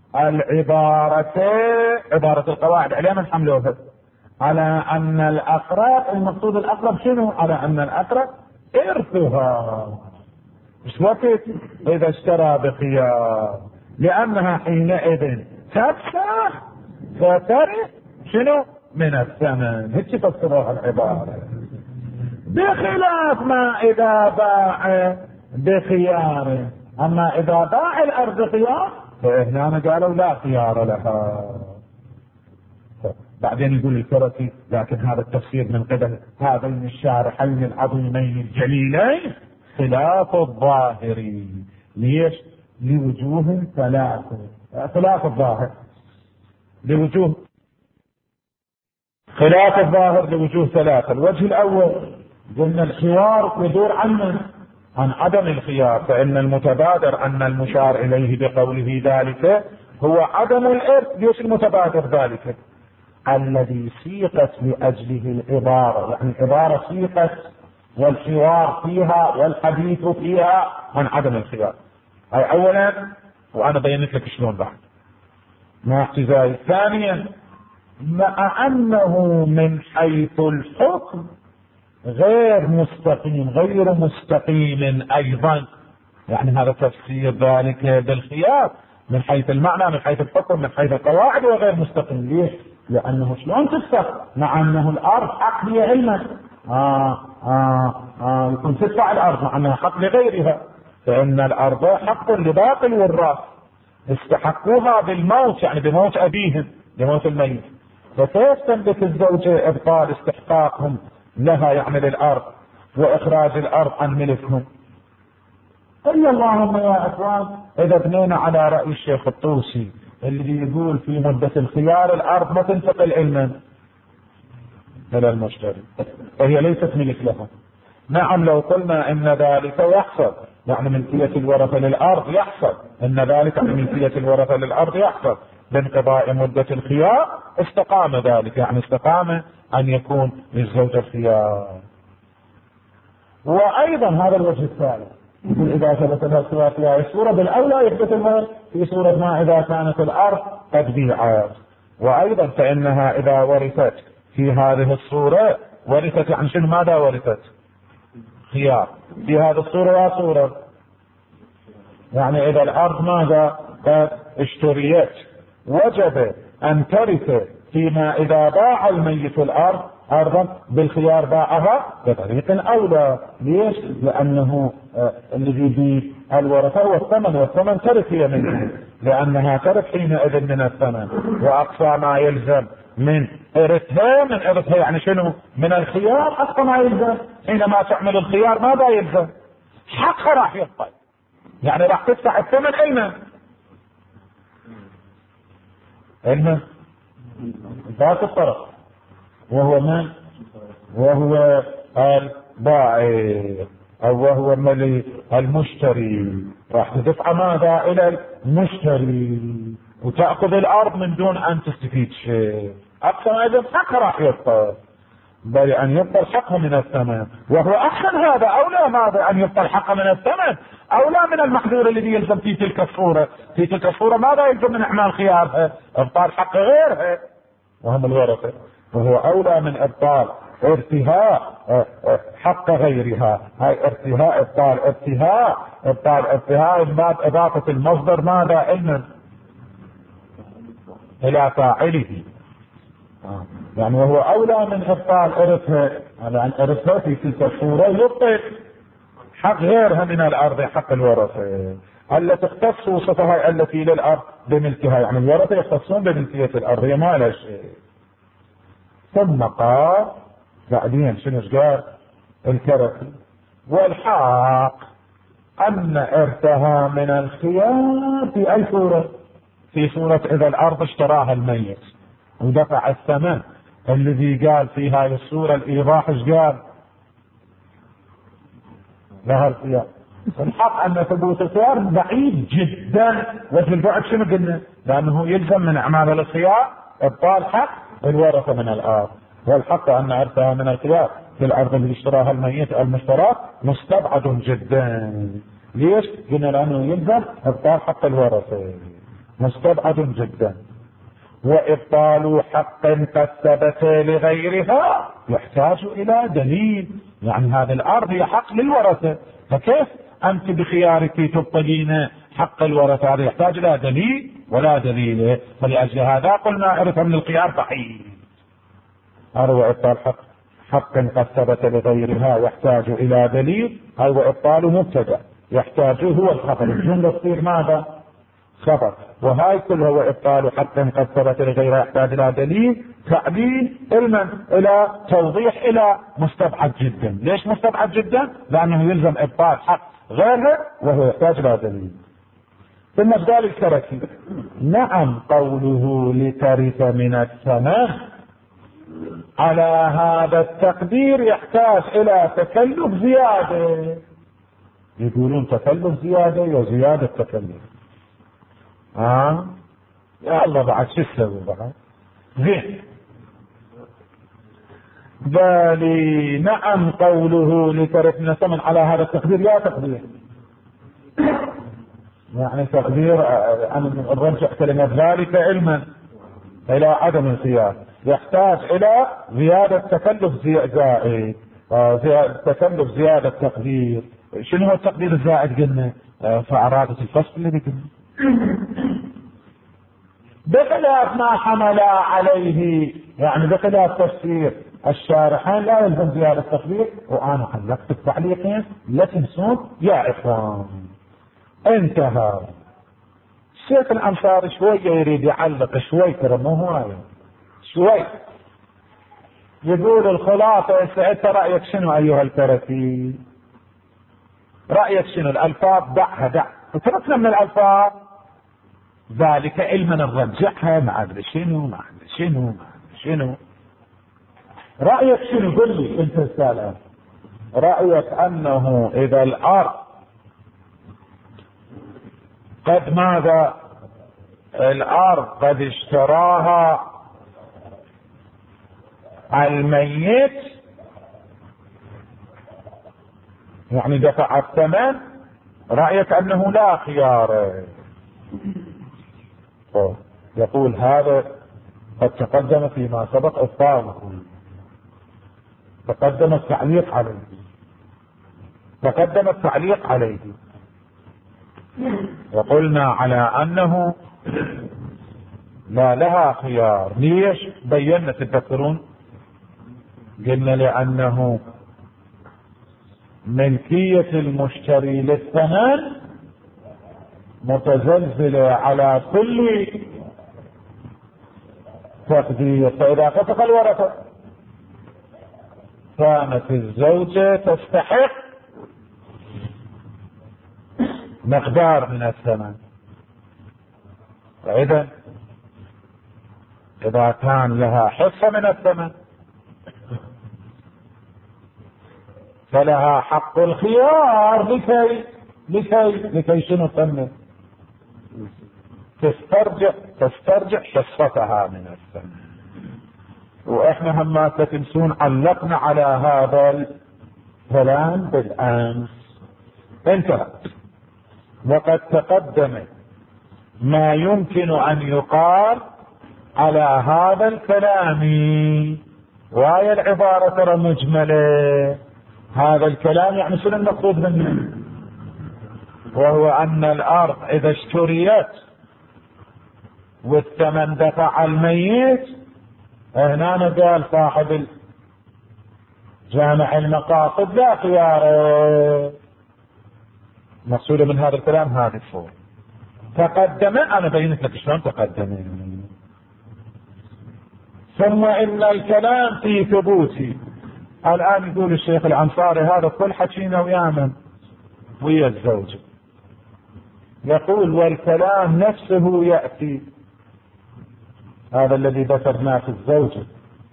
Speaker 1: عبارة القواعد على من حملوها؟ على ان الاقرب، المقصود الاقرب شنو؟ على ان الاقرب ارثها، مش وقت اذا اشترى بخيار، لانها حينئذ تفسخ فترث شنو من الثمن. هيك تفسروها العبارة، بخلاف ما اذا باع بخيار. اما اذا باع الارض خيار فهنا قالوا لا خيار لها. بعدين يقول الكركي لكن هذا التفسير من قبل هذين الشارحين العظيمين الجليلين خلاف الظاهري. ليش؟ لوجوه ثلاثة. خلاف الظاهر لوجوه، خلاف الظاهر لوجوه ثلاثة. الوجه الأول قلنا الخيار يدور عن عدم الخيار، فإن المتبادر أن المشار إليه بقوله ذلك هو عدم الإرث. ليش المتبادر ذلك؟ الذي سيقت لأجله العبارة، يعني العبارة سيقت والحوار فيها والحديث فيها عن عدم الخيار. هاي أولا، وأنا بينت لك شلون بعد مع احتزاز. ثانيا مع أنه من حيث الحكم غير مستقيم أيضا، يعني هذا تفسير ذلك بالخيار من حيث المعنى، من حيث الحكم، من حيث القواعد، وغير مستقيم. ليش؟ لأنه شلون تفسر مع أنه الأرض حق هي علما يكون تدفع الأرض مع أنها حق لغيرها، فإن الأرض حق لباقي الوراث استحقوها بالموت، يعني بموت أبيهم، بموت الميت. فكيف تملك الزوجة إبطال استحقاقهم لها، يعني للأرض، وإخراج الأرض عن ملكهم؟ قل اللهم يا أخوان إذا بنينا على رأي الشيخ الطوسي اللي يقول في مدة الخيار الأرض ما تنتقل علما إلى المشتري، فهي ليست ملك لهم. نعم، لو قلنا إن ذلك يحصل، يعني ملكية الورثة للأرض يحصل، إن ذلك يعني ملكية الورثة للأرض يحصل بانقضاء مدة الخيار، استقام ذلك، يعني استقام أن يكون للزوج الخيار. وأيضا هذا الوجه الثالث يقول إذا ثبت لها الخيار في هذه الصورة بالأولى يثبت لها في صورة ما إذا كانت الأرض قد بيعت. وأيضا فإنها إذا ورثت في هذه الصورة، ورثت يعني شنو؟ ماذا ورثت؟ خيار في هذه الصورة وصورة، يعني إذا الأرض ماذا قد اشتريت وجب أن ترث فيما إذا باع الميت الأرض أرضا بالخيار باعها بطريق أولى. ليش؟ لأنه الذي بالورثة والثمن، والثمن ترث هي منه، لأنها ترث حينئذ من الثمن، وأقصى ما يلزم من إرثها يعني شنو؟ من الخيار أقصى ما يلزم. حينما تعمل الخيار ماذا يلزم؟ حقها راح يبقى، يعني راح تدفع الثمن علما ذات الطرف، وهو من؟ وهو البائع أو وهو المشتري. راح تدفع ماذا؟ إلى المشتري، وتأخذ الأرض من دون أن تستفيد شيء. أقصى ما يلزم حقها راح يبقى، بل أن يبقى الحق من الثمن، وهو أحسن. هذا أولى ماذا؟ أن يبقى الحق من الثمن أولى من المحظور الذي يلزم في تلك الصورة. في تلك الصورة ماذا يلزم من إعمال خيارها؟ إبطال حق غيرها وهم الورثة، وهو أولى من إبطال ارتهاء حق غيرها. هاي ارتهاء إبطال ارتهاء بعد إضافة المصدر ماذا؟ علما إلى فاعله، يعني وهو أولى من إبطال إرثها، يعني إرثها في تلك الصورة يبطل حق غيرها من الأرض، حق الورثة التي اختص وصفها التي للأرض بملكها، يعني الورثة يختصون بملكية الأرض، هي ما لها شيء. ثم قال بعدين شنو قال الكركي؟ والحق أن إرثها من الخيار في أي صورة؟ في صورة إذا الأرض اشتراها الميت ودفع الثمن. الذي قال في هذه الصورة الإيضاح ايش قال؟ لها الخيار. الحق أن ثبوت الخيار بعيد جدا. وجه البعد شنو قلنا؟ لأنه يلزم من أعمال الخيار إبطال حق الورثة من الأرض، والحق أن إرثها من الخيار في الأرض اللي اشتراها الميت المشترى مستبعد جدا. ليش؟ قلنا لأنه يلزم إبطال حق الورثة، مستبعد جدا. وإبطال حق قد ثبت لغيرها يحتاج إلى دليل، يعني هذه الأرض هي حق للورثة، فكيف أنت بخيارك تبطلين حق الورثة؟ هذا يحتاج إلى دليل ولا دليل، فلأجل هذا قلنا إرث من الخيار بعيد. أروى إبطال حق قد ثبت لغيرها يحتاج إلى دليل، أو إبطال مبتدأ يحتاج هو الخبر. الجملة تصير ماذا؟ ثبت، وهاي كلها وإبطال حتى قد ثبت لغيره يحتاج إلى دليل تأبين إلى توضيح إلى مستبعد جدا. ليش مستبعد جدا؟ لأنه يلزم إبطال حق غيرها وهو يحتاج إلى دليل. ثم السؤال الكركي، نعم قوله لترث من الثمن على هذا التقدير يحتاج إلى تكلف زيادة. يقولون تكلف زيادة وزيادة تكلف. يا الله بعد شو تسوي بعد؟ زين بالي نعم قوله لترث من الثمن على هذا التقدير، يا تقدير يعني تقدير أن نرجع كلمة ذلك علما إلى عدم الخيار، يحتاج إلى زيادة تكلف زائد، تكلف زيادة تقدير. شنو هو التقدير الزائد؟ قلنا فأرادة الفصل اللي قلنا، بخلاف ما حمل عليه، يعني بخلاف تفسير الشارحين لا يلزم زيادة تقدير. وأنا علقت التعليقين لا تنسون يا إخوان. انتهى. الشيخ الأنصاري شوية يريد يعلق شوي، ترى مو هواية، شوي. يقول الخلاصة، انت رأيك شنو أيها الكركي؟ رأيك شنو؟ الألفاظ دعها اتركنا من الألفاظ، ذلك علما نرجعها مع ادري شنو مع ادري شنو مع ادري شنو. رأيك شنو؟ قل لي انت السالم. رأيك أنه إذا الأرض قد ماذا؟ الأرض قد اشتراها الميت، يعني دفع الثمن، رأيك أنه لا خيار. يقول هذا قد تقدم فيما سبق إبطاله، تقدم التعليق عليه، وقلنا على أنه لا لها خيار. ليش؟ بينا تذكرون، قلنا لأنه ملكية المشتري للثمن متزلزلة على كل تقدير، فإذا فتق الورثة كانت الزوجة تستحق مقدار من الثمن. فإذا إذا كان لها حصة من الثمن فلها حق الخيار لكي شنو تم تسترجع حصتها من الثمن. واحنا هم ما تنسون علقنا على هذا الكلام بالامس. انتهى. وقد تقدم ما يمكن ان يقال على هذا الكلام، وهي العبارة ترى مجملة. هذا الكلام يعني شنو المقصود منه؟ وهو ان الارض اذا اشتريت والثمن دفع الميت، هنا قال صاحب جامع المقاصد لا خيار. مقصود من هذا الكلام هذه الصورة. تقدم، انا بينت لك شلون تقدم. ثم ان الكلام في ثبوتي. الان يقول الشيخ الانصاري هذا كل حكينا ويامن ويا الزوجة، يقول والكلام نفسه يأتي، هذا الذي ذكرناه في الزوجة،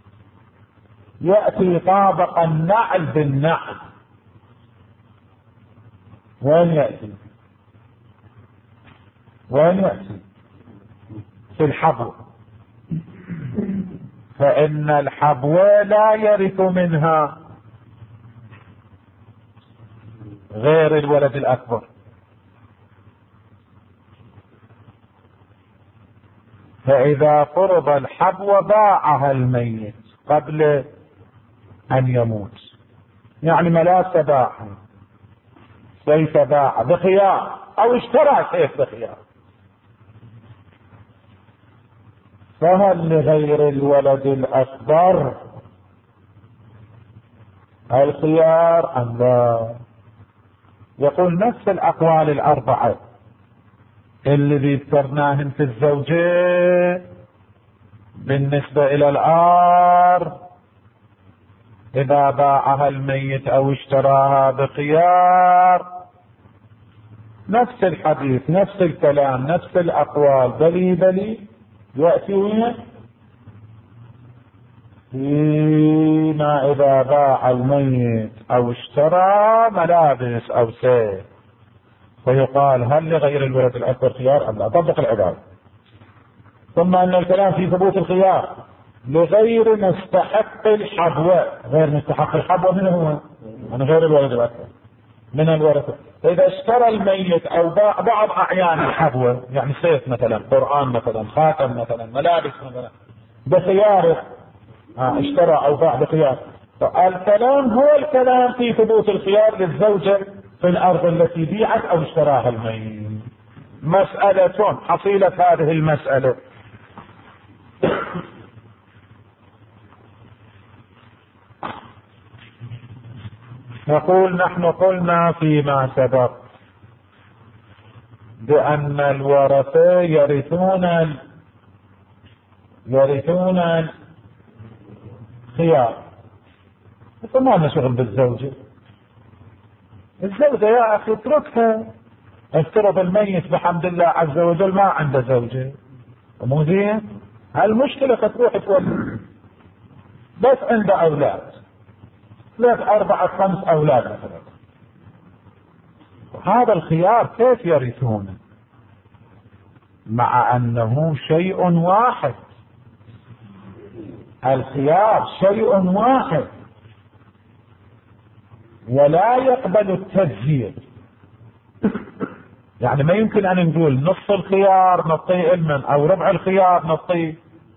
Speaker 1: يأتي طابق النعل بالنعل. وين يأتي؟ في الحبو. فإن الحبو لا يرث منها غير الولد الأكبر، فإذا فرض الحبو باعها الميت قبل أن يموت، يعني ملاك باعها، سيف باع بخيار أو اشترى سيف بخيار، فهل لغير الولد الأكبر الخيار أم لا؟ يقول نفس الأقوال الأربعة اللي ذكرناهن في الزوجين بالنسبة إلى الأرض إذا باعها الميت أو اشتراها بخيار، نفس الحديث نفس الكلام نفس الأقوال، بلي يأتي فيما إذا باع الميت أو اشترى ملابس أو سيف، فيقال هل لغير الولد الأكبر خيار أم لا؟ طبق العبارة. ثم أن الكلام في ثبوت الخيار لغير مستحق الحبوة. غير مستحق الحبوة من هو؟ من غير الولد الأكبر، من الورثة. إذا اشترى الميت أو باع بعض أعيان الحبوة، يعني سيف مثلا، قرآن مثلا، خاتم مثلا، ملابس مثلا، بخياره اشترى أو باع بخيار، الكلام هو الكلام في ثبوت الخيار للزوجة في الأرض التي بيعت أو اشتراها الميت. مسألة حصيلة هذه المسألة نقول نحن قلنا فيما سبق بأن الورثة يرثون الخيار، فما لنا شغل بالزوجة. الزوجة يا أخي اتركها، افترض الميت بحمد الله عز وجل ما عنده زوجة، مو زين؟ المشكلة فتروح تولد بس عنده أولاد، 3 4 5 أولاد مثلا، هذا الخيار كيف يرثونه مع أنه شيء واحد؟ الخيار شيء واحد ولا يقبل التجزير. يعني ما يمكن أن نقول نصف الخيار نعطيه المن أو ربع الخيار نعطيه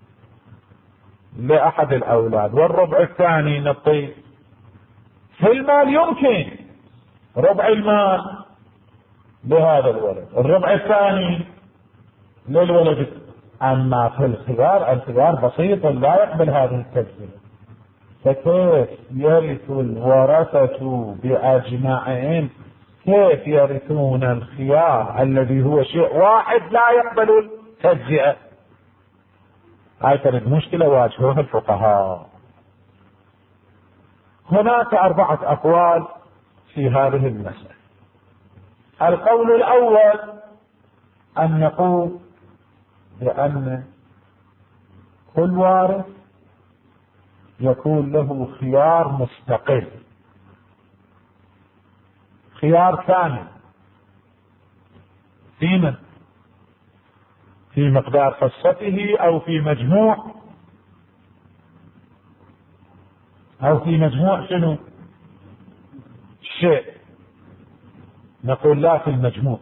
Speaker 1: لأحد الأولاد والربع الثاني نعطيه. في المال يمكن ربع المال لهذا الولد، الربع الثاني للولد. أما في الخيار بسيط لا يقبل هذه التجزئة. فكيف يرث الورثة بأجمعين؟ كيف يرثون الخيار الذي هو شيء واحد لا يقبل التجزئة؟ هاي كانت مشكلة واجهوها الفقهاء. هناك 4 أقوال في هذه المسألة. القول الأول أن نقول بأن كل وارث يكون له خيار مستقل، خيار ثاني في مقدار حصته أو في مجموع شنو شيء. نقول لا، في المجموع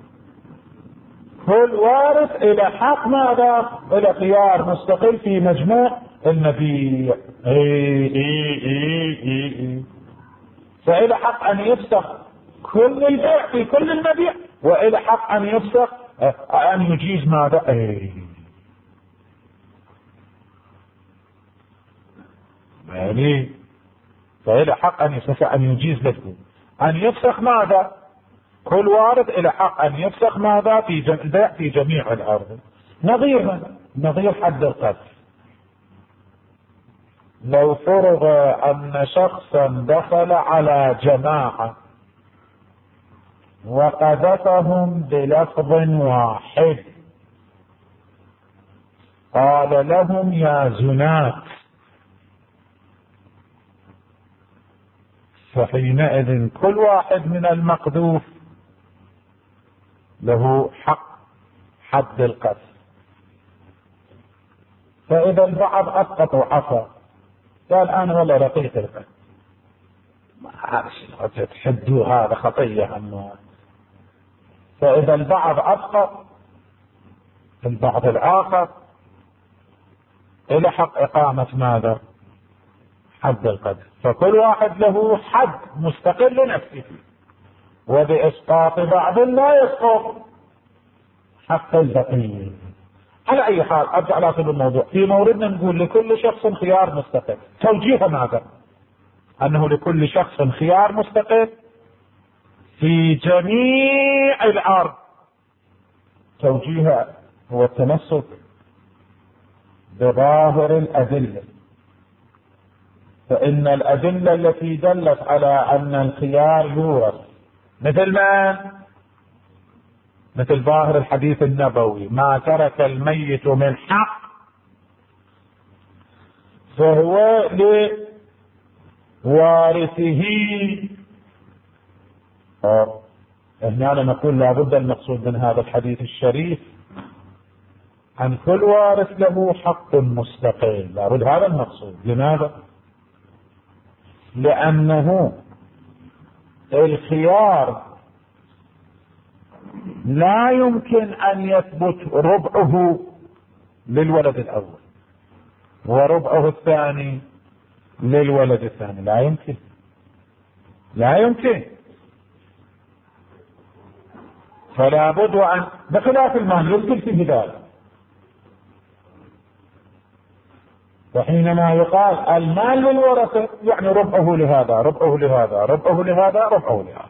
Speaker 1: كل وارث إلى حق ماذا؟ إلى خيار مستقل في مجموع المبيع. فإلى حق أن يفسخ كل البيع في كل المبيع، وإلى حق أن يفسخ أن يجيز ماذا؟ فإلى حق أن يجيز له أن يفسخ ماذا؟ كل وارث إلى حق أن يفسخ ماذا؟ في جميع الأرض. نظير حد القذف. لو فرض أن شخصا دخل على جماعة وقذفهم بلفظ واحد، قال لهم يا زنات، فحينئذ كل واحد من المقذوف له حد القذف. فإذا البعض أسقط وعفى قال أنا والله لقيت القذف، ما أعرف تحدوا هذا خطية أما. فإذا البعض أسقط، البعض الآخر إلى حق إقامة ماذا؟ حد القذف. فكل واحد له حد مستقل لنفسه، وبإسقاط بعض لا يسقط حق البقية. على أي حال أرجع لأصل الموضوع. في موردنا نقول لكل شخص خيار مستقل. توجيه ماذا؟ أنه لكل شخص خيار مستقل في جميع الأرض. توجيهها هو التمسك بظاهر الأدلة، فإن الأدلة التي دلت على أن الخيار يورث مثل ظاهر الحديث النبوي: ما ترك الميت من حق فهو لوارثه. هنا نقول لابد المقصود من هذا الحديث الشريف أن كل وارث له حق مستقل، لابد هذا المقصود. لماذا؟ لأنه الخيار لا يمكن أن يثبت ربعه للولد الأول وربعه الثاني للولد الثاني، لا يمكن. فلا بد أن، بخلاف المال يمكن فيه ذلك. وحينما يقال المال للورثة يعني ربعه لهذا ربعه لهذا ربعه لهذا ربعه لهذا.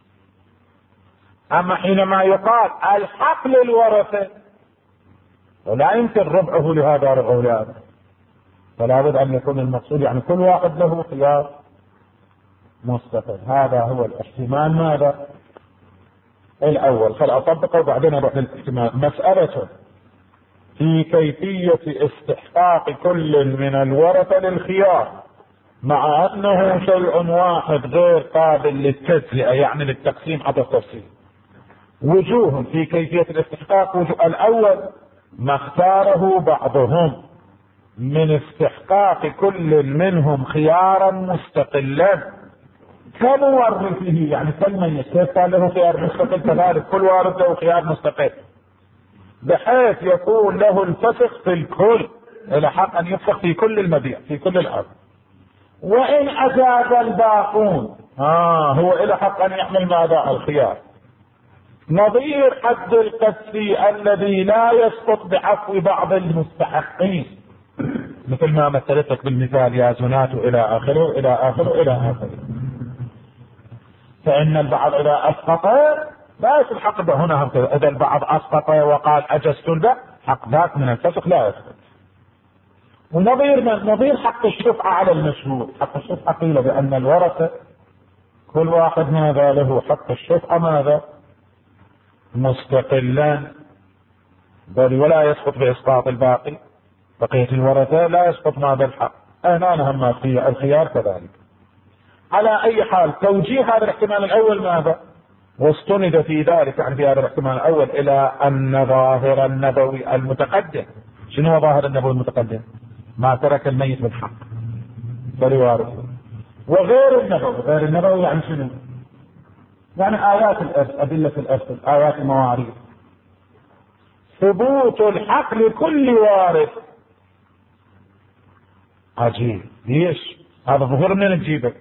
Speaker 1: أما حينما يقال الحق للورثة ولا يمكن ربعه لهذا ربعه لهذا، فلا بد أن يكون المقصود يعني كل واحد له خيار مستقل. هذا هو الاحتمال ماذا؟ الأول. فلأطبقه وبعدين أروح للاحتمال. مسألة في كيفية استحقاق كل من الورثة للخيار مع أنه شيء واحد غير قابل للتجزئة، يعني للتقسيم على التفصيل. وجوه في كيفية الاستحقاق. وجوه الأول ما اختاره بعضهم من استحقاق كل منهم خيارا مستقلا كمورثه، يعني كالميت كيف كان له خيار مستقل كذلك كل وارث له خيار مستقل، بحيث يكون له الفسخ في الكل، له حق ان يفسخ في كل المبيع في كل الارض. وان اجاز الباقون هو له حق ان يحمل ماذا؟ الخيار. نظير حد القذف الذي لا يسقط بعفو بعض المستحقين، مثل ما مثلت لك بالمثال يا زنات الى اخره الى اخره الى اخره. فان البعض اذا اسقط لا يسقط حق به. هنا اذا البعض اسقط وقال اجزت البيع، حق ذاك من الفسخ لا يسقط. ونظير حق الشفعة على المشهور. حق الشفعة قيل بان الورثة كل واحد ماذا له حق الشفعة ماذا؟ مستقلا، بل ولا يسقط باسقاط الباقي. بقية الورثة لا يسقط ماذا؟ الحق. هنا نهم الخيار كذلك. على اي حال توجيه هذا الاحتمال الاول ماذا؟ واستند في ذلك يعني في هذا الاحتمال الاول الى ان ظاهر النبوي المتقدم. شنو هو ظاهر النبوي المتقدم؟ ما ترك الميت بالحق فلوارثه. وغير النبوي، غير النبوي يعني شنو؟ يعني ايات الارث، ادله الارث، ايات المواريث، ثبوت الحق لكل وارث. عجيب. ليش؟ هذا ظهور منين تجيبه؟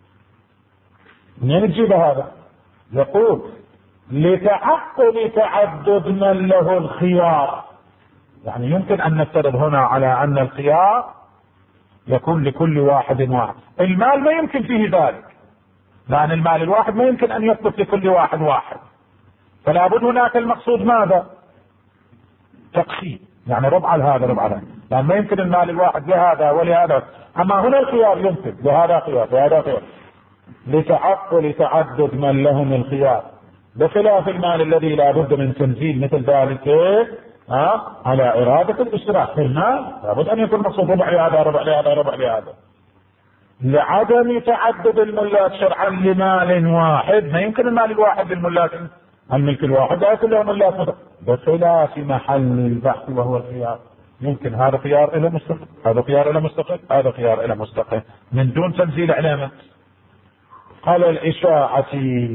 Speaker 1: منين تجيبه هذا؟ يقول لتعقل تعدد من له الخيار. يعني يمكن ان نفترض هنا على ان الخيار يكون لكل واحد. المال ما يمكن فيه ذلك، لان المال الواحد ما يمكن ان يثبت لكل واحد، فلا بد هناك المقصود ماذا؟ تقسيم، يعني ربع لهذا ربع لهذا، لان ما يمكن المال الواحد لهذا ولهذا. اما هنا الخيار يمكن لهذا خيار لهذا خيار، لتعقل تعدد من لهم الخيار، بخلاف المال الذي لا بد من تنزيل مثل ذلك على إرادة الاشتراك في المال. لابد أن يكون مقصود ربع لهذا ربع لهذا ربع لهذا، لعدم تعدد الملاك شرعا لمال واحد. ما يمكن المال الواحد للملاك، الملك الواحد لا يكون له ملاك، بخلاف محل البحث وهو الخيار. يمكن هذا خيار إلى مستقل، هذا خيار إلى مستقل، هذا خيار إلى مستقل، من دون تنزيل علامة. قال الإشاعة.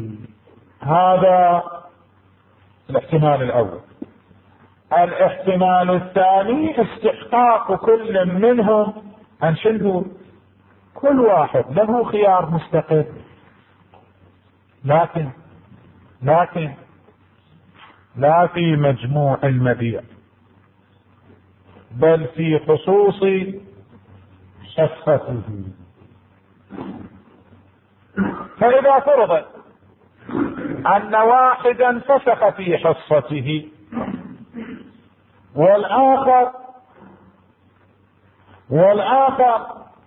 Speaker 1: هذا الاحتمال الأول. الاحتمال الثاني استحقاق كل منهم أن شنو؟ كل واحد له خيار مستقل، لكن لا في مجموع المبيع، بل في خصوص حصته. فإذا فرض أن واحدا فسخ في حصته والآخر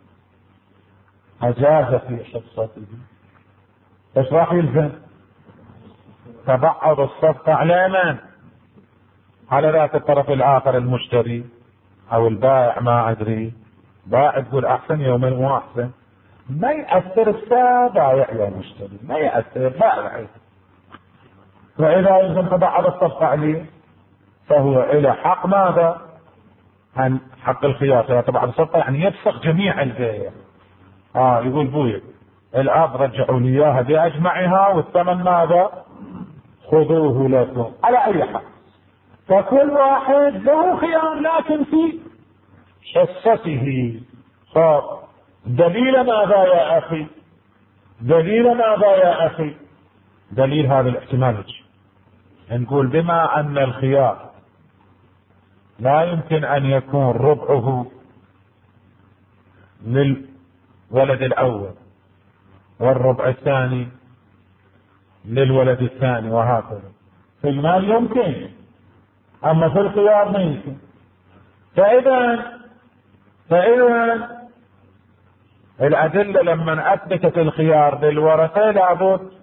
Speaker 1: أجاز في حصته، ايش راح يلزم؟ تبعض الصفقة على من؟ على ذات الطرف الآخر، المشتري أو البائع، ما أدري. بائع تقول أحسن يوما وأحسن، ما يأثر السابع يا المشتري، ما يأثر بائع. وإذا يلزم تبعض الصفقة عليه فهو إلى حق ماذا؟ عن حق الخيار. تبعض الصفقة يعني يفسخ جميع البيع. يقول بوي الأرض رجعوا لي إياها بأجمعها والثمن ماذا؟ خذوه لكم على أي حق. فكل واحد له خيار لكن في حصته. دليل ماذا يا أخي؟ دليل هذا الاحتمال نقول بما أن الخيار لا يمكن أن يكون ربعه للولد الأول والربع الثاني للولد الثاني وهكذا. في المال يمكن، أما في الخيار ما يمكن. فإذا الأدلة لما أثبتت الخيار للورثة لابد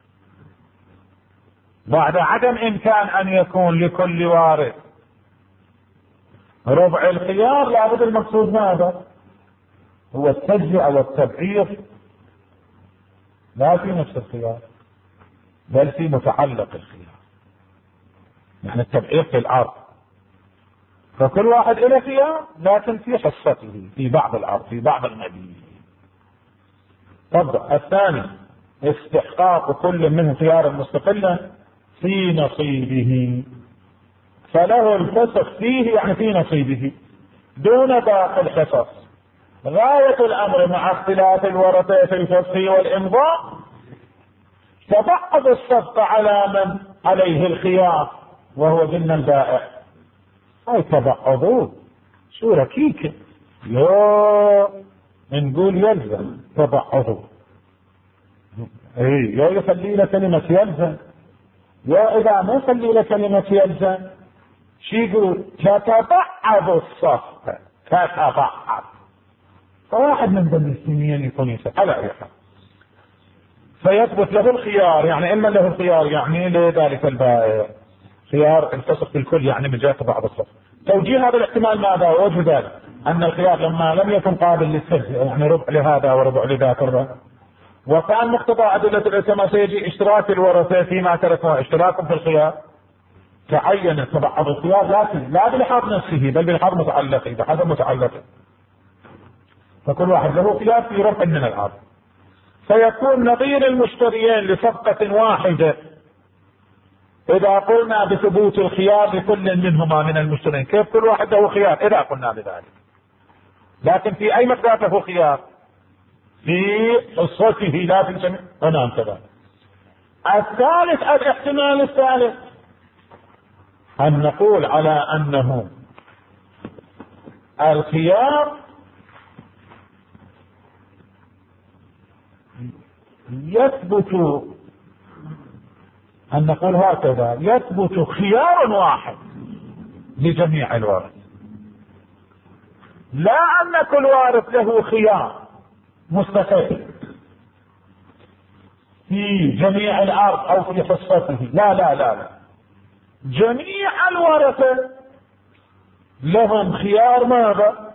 Speaker 1: بعد عدم إمكان أن يكون لكل وارث ربع الخيار، لابد المقصود ماذا؟ هو التجزئة والتبعير، لا في نفس الخيار بل في متعلق الخيار، يعني التبعير في الأرض. فكل واحد له خيار لكن في حصته في بعض الأرض في بعض المبيت. طبعا الثاني استحقاق كل منهم خيارا مستقلا في نصيبه، فله الفسخ فيه يعني في نصيبه دون باقي الحصص. غاية الأمر مع اختلاف الورثة في الفسخ والإمضاء تبعض الصفقة على من عليه الخيار وهو ضمن البائع. أي تبعضوه شو ركيكة، لا نقول يلزم تبعضوه. يا يخلي له كلمة يلزم، يا إذا ما يخلي له كلمة يلزم شو يقول؟ تتبعض الصفقة، تتبعض. فواحد من ضمن السنين يكون يسأل على أي حال فيثبت له الخيار، يعني إما له الخيار يعني لذلك البائع خيار الفسخ بالكل، يعني من جهة بعض الصفقة. توجيه هذا الاحتمال ماذا؟ وجه ذلك أن الخيار لما لم يكن قابل للتجزئة، يعني ربع لهذا وربع لذاك، وكان مقتضى أدلة العلماء سيجي اشتراك الورثة فيما تركوا اشتراكهم في الخيار، تعين تبعض الخيار لكن لا بلحاظ نفسه بل بلحاظ متعلقه بحسب متعلقه. فكل واحد له خيار في ربع من الأرض، فيكون نظير المشتريين لصفقة واحدة. إذا قلنا بثبوت الخيار لكل منهما من المشترين، كيف كل واحد له خيار إذا قلنا بذلك؟ لكن في أي مقدار له خيار؟ في حصته لا في الجميع. ونعم كذلك. الثالث الاحتمال الثالث أن نقول على أنه الخيار يثبت، أن نقول هكذا يثبت خيار واحد لجميع الوارث، لا أن كل وارث له خيار مستقل في جميع الأرض أو في حصته، لا لا لا لا، جميع الورثة لهم خيار ماذا؟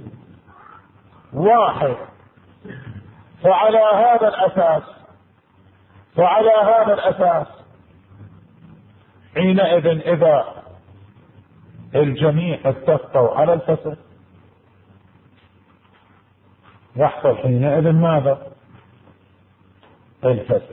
Speaker 1: واحد. فعلى هذا الأساس حينئذ إذا الجميع اتفقوا على الفسخ يحصل حينئذ ماذا؟ الفسخ.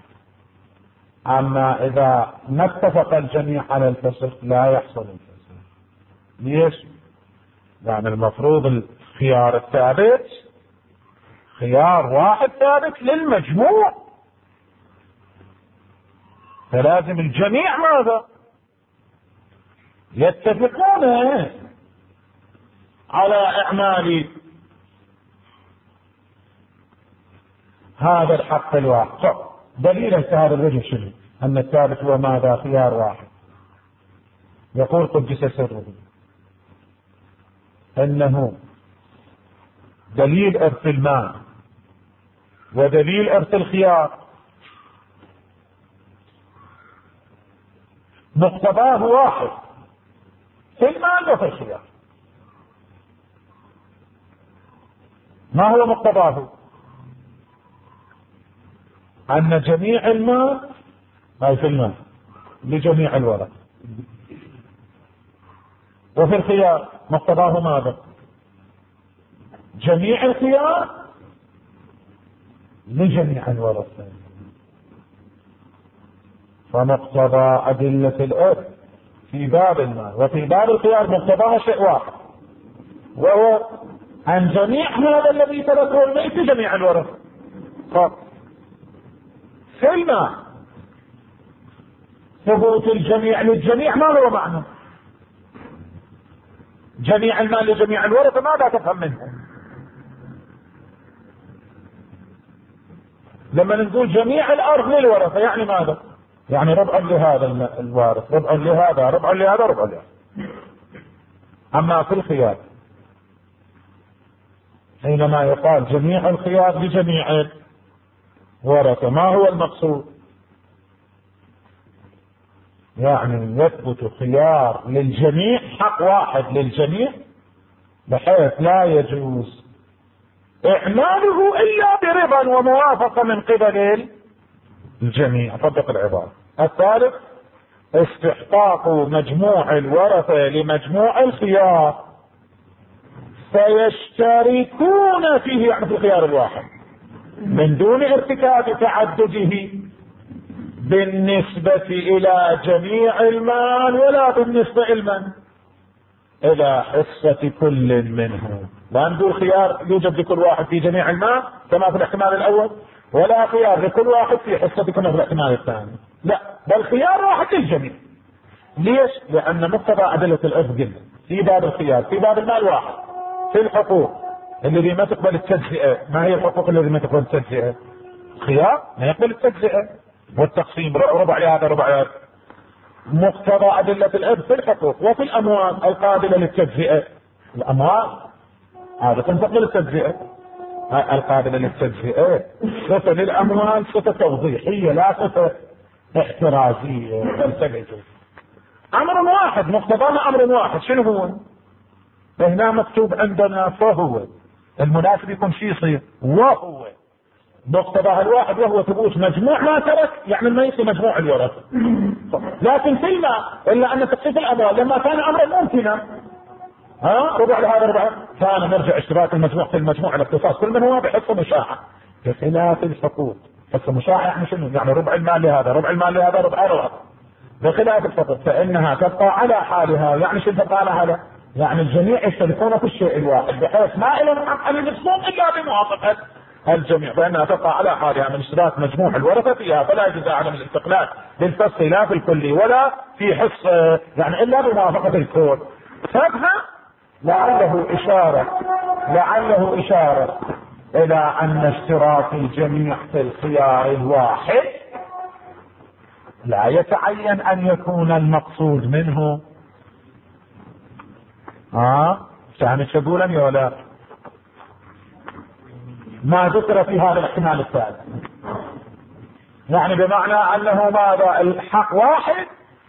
Speaker 1: أما إذا ما اتفق الجميع على الفسخ لا يحصل الفسخ. ليش؟ يعني المفروض الخيار الثابت خيار واحد ثابت للمجموع، فلازم الجميع ماذا؟ يتفقون على إعمال هذا الحق الواحد. دليل هذا الوجه شنو؟ أن الثابت هو ماذا؟ خيار واحد. يقول قدس سره انه دليل ارث المال ودليل ارث الخيار مقتضاه واحد في المال وفي الخيار. ما هو مقتضاه؟ ان جميع المال أي في المال لجميع الورث، وفي الخيار مقتضاه ماذا؟ جميع الخيار لجميع الورثة. فمقتضى أدلة الإرث في باب المال وفي باب الخيار مقتضاها شيء واحد، وهو أن جميع هذا الذي تركه الميت جميع الورثة. في المال ثبوت الجميع للجميع ما هو معنى؟ جميع المال لجميع الورثة ماذا تفهم منه؟ لما نقول جميع الأرض للورثة يعني ماذا؟ يعني ربع لهذا الوارث، ربع لهذا، ربع لهذا، ربع لهذا. أما في الخيار حينما يقال جميع الخيار لجميع الورثة ما هو المقصود؟ يعني يثبت خيار للجميع، حق واحد للجميع، بحيث لا يجوز إعماله إلا برضا وموافقة من قبل الجميع. طبق العبارة. الثالث استحقاق مجموع الورثة لمجموع الخيار فيشتركون فيه، يعني في الخيار الواحد من دون ارتكاب تعدده بالنسبة إلى جميع المال ولا بالنسبة إلى حصة كل منهم. لا نقول خيار يوجد لكل واحد في جميع المال كما في الاحتمال الأول، ولا خيار لكل واحد في حصة كما في الاحتمال الثاني، لا، بل خيار واحد للجميع. ليش؟ لأن مقتضى أدلة الإرث قلنا في باب الخيار في باب المال واحد. في الحقوق الذي ما تقبل التجزئة، ما هي الحقوق الذي ما تقبل التجزئة؟ خيار ما يقبل التجزئة والتقسيم، ربع لهذا ربع لهذا. مقتضى أدلة الإرث في الحقوق. وفي الأموال القابلة للتجزئة، الأموال هذا تنتقل التجزئة القابلة للتجزئة. صفة للأموال صفة توضيحية لا صفة احترازية. أمر واحد مقتضاه أمر واحد. شنو هو؟ هنا مكتوب عندنا فهو، المناسب يكون شيء يصير وهو مقتضاه الواحد، وهو ثبوت مجموع ما ترك، يعني الميت مجموع الورث. لكن في الماء الا ان تقسيم الاموال لما كان امرا ممكنا، ربع لهذا ربع، كان مرجع اشتراك المجموع في المجموع الاختصاص كل من هو بحصه مشاعه. بخلاف الحقوق حصه مشاعه يعني شنو؟ يعني ربع المال لهذا، ربع المال لهذا، ربع. بخلاف الحقوق فانها تبقى على حالها. يعني شو تبقى على حالها؟ يعني الجميع يشتركون في الشيء الواحد بحيث ما لهم حق ان يفصلون الا بموافقه الجميع، فانها تبقى على حالها من اشتراك مجموع الورثه فيها، فلا يجوز عدم الاستقلال بالفصل لا في الكلي ولا في حصه، يعني الا بموافقه الكل. فافهم لعله اشاره الى ان اشتراك الجميع في الخيار الواحد لا يتعين ان يكون المقصود منه يعني شبولا ولا ما ذكر في هذا الاحتمال الثالث، يعني بمعنى انه ماذا؟ الحق واحد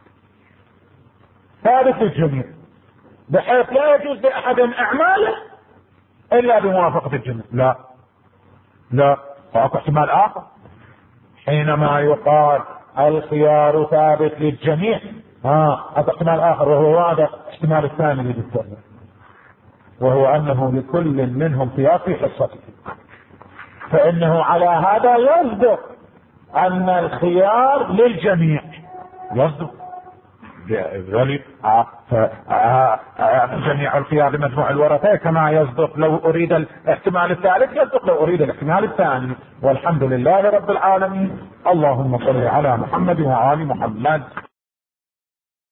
Speaker 1: ثابت للجميع بحيث لا يجوز لاحد اعماله الا بموافقه الجميع. لا فاكو احتمال اخر حينما يقال الخيار ثابت للجميع. هذا احتمال اخر وهو هذا الاحتمال الثاني اللي ذكرناه، وهو انه لكل منهم خيار في حصته. فانه على هذا يصدق ان الخيار للجميع، يصدق جميع الخيار لمجموع الورثة كما يصدق لو اريد الاحتمال الثالث، يصدق لو اريد الاحتمال الثاني. والحمد لله رب العالمين. اللهم صل على محمد وآل محمد.